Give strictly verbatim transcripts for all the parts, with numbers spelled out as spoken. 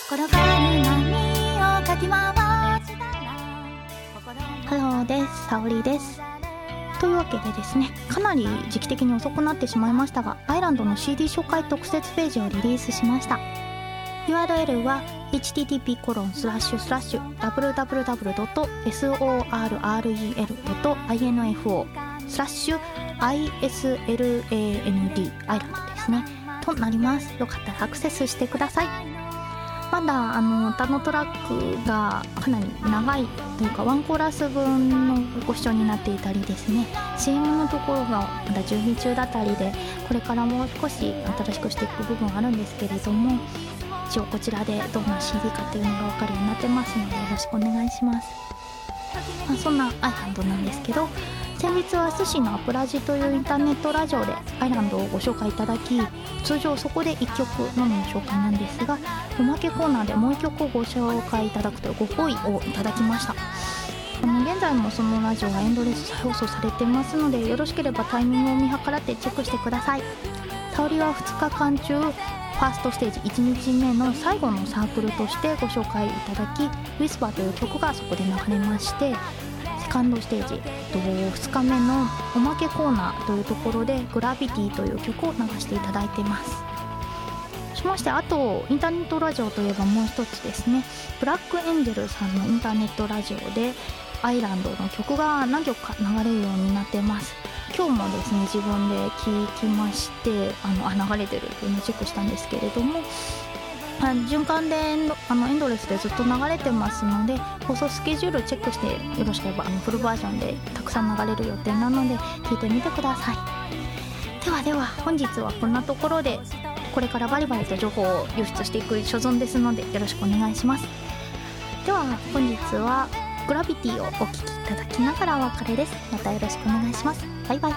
転がる波をかき回したら。ハローです、沙織です。というわけでですね、かなり時期的に遅くなってしまいましたが、アイランドの シーディー 紹介特設ページをリリースしました。 ユーアールエル は エイチティーティーピーコロンスラッシュスラッシュダブリューダブリューダブリュードットソルレルドットインフォスラッシュ アイエスエルエーエヌディー アイランドですねとなります。よかったらアクセスしてください。まだあの歌のトラックがかなり長いというかワンコーラス分のご視聴になっていたりですね、 シーエム のところがまだ準備中だったりで、これからもう少し新しくしていく部分があるんですけれども、一応こちらでどんな シーディー かっていうのが分かるようになってますのでよろしくお願いします。まあ、そんなアイランドなんですけど、先日は寿司のアプラジというインターネットラジオでアイランドをご紹介いただき、通常そこでいっきょくのみの紹介なんですが、おまけコーナーでもういっきょくをご紹介いただくというご好意をいただきました。あの現在もそのラジオがエンドレス再放送されてますので、よろしければタイミングを見計らってチェックしてください。沙織はふつかかん中ファーストステージいちにちめの最後のサークルとしてご紹介いただき、ウィスパーという曲がそこで流れまして、セカンドステージふつかめのおまけコーナーというところでグラビティという曲を流していただいています。しまして、あとインターネットラジオといえばもう一つですね、ブラックエンジェルさんのインターネットラジオでアイランドの曲が何曲か流れるようになっています。今日もですね自分で聞きまして、あのあ流れてるっていうのをチェックしたんですけれども、あ循環でエンドあのエンドレスでずっと流れてますので、放送スケジュールチェックしてよろしければあのフルバージョンでたくさん流れる予定なので聞いてみてください。ではでは本日はこんなところで、これからバリバリと情報を輸出していく所存ですのでよろしくお願いします。では本日はグラビティをお聴きいただきながらお別れです。またよろしくお願いします。バイバイ。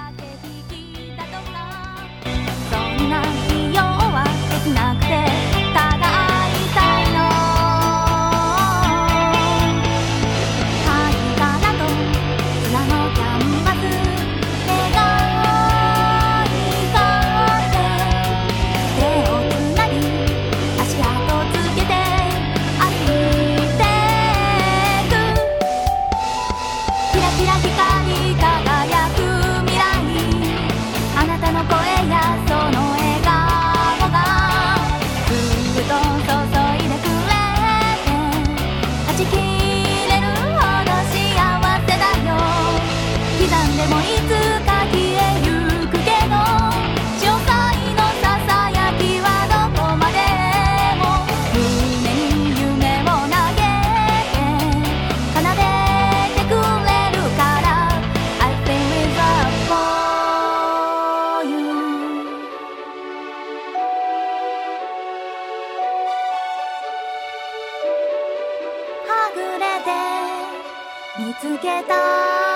そんな必要はできなくて、ただ会いたいの。鍵かなと砂のキャンバス願い込んで、手をつなぎ足跡つけて歩いてく、キラキラ光り輝く未来、あなたの声やその笑顔がずっと注いでくれて、はち切れるほど幸せだよ。刻んでもいつか消えゆくけど、潮騒のささやきはどこまでも胸に夢を投げて奏でてくれるから、 I think with love for you。 はぐれて見つけた